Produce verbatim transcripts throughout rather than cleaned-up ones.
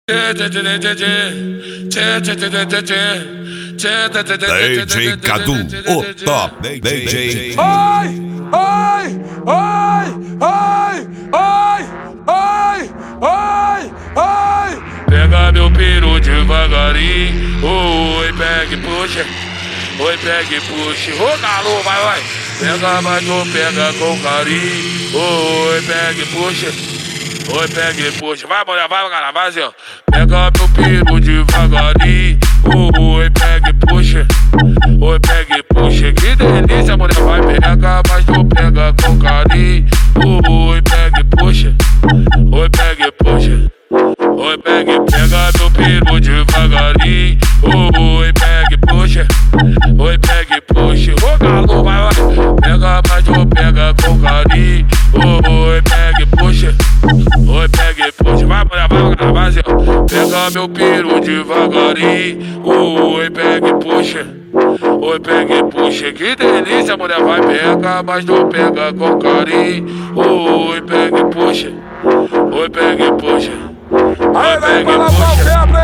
D J Cadu, o top D J. Ai, ai, ai, ai, ai, ai, ai, ai. Pega meu peru devagarinho, oi, pega e puxa, oi, pega e puxa, ô galo, vai, vai. Pega, mas tu pega com carinho, oi, pega e puxa, oi, pega e puxa, vai, mulher, vai, galera, vai, assim, ó. Pega meu peru devagarinho, oi, pega e puxa, oi, pega e puxa, que delícia, mulher, vai, pega, mas tu pega com carinho, oi, pega e puxa, oi, pega e puxa. Oi, pega e pega meu peru devagarinho, oi, pega e puxa, oi, pega e puxa, ô galo, vai, vai. Pega, mas tu pega com carinho, oi, pega e puxa, oi, pega e puxa, vai, mulher, vai, vai, vai, assim, ó. Pega meu peru devagarinho, oi, pega e puxa, oi, pega e puxa, que delícia, mulher, vai, pega, mas tu pega com carinho, oi, pega e puxa, oi, pega e puxa. Aí, vem pra lá, pau febre.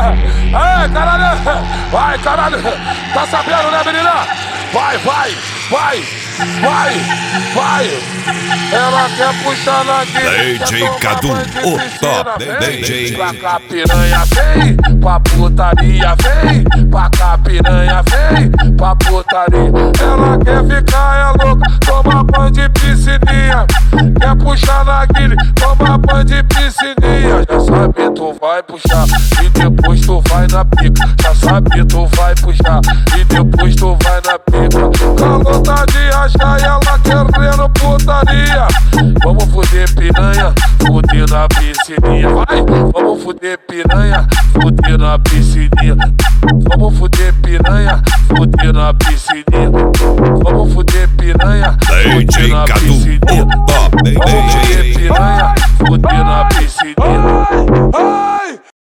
Aí, caralho. Vai, caralho. Tá sabendo, né, menina? Vai, vai, vai, vai, vai. Ela quer puxar na guia. D J Cadu, o top D J. Pra cá, piranha, vem. Pra putaria, vem. Pra cá, piranha, vem. Pra putaria. Ela quer ficar, é louca. Toma banho de piscininha. Quer puxar na guilha. Toma banho de piscininha. Já sabe, tu vai puxar. E depois tu vai na pica. Já sabe, tu vai puxar. E depois tu vai na pica. Calor tá de achar e ela querendo putaria. Vamos fuder piranha, fuder na piscininha. Vai, vamos fuder piranha, fuder na piscininha. Vamos fuder piranha, fuder na piscininha. Vamos fuder piranha, D J Cadu,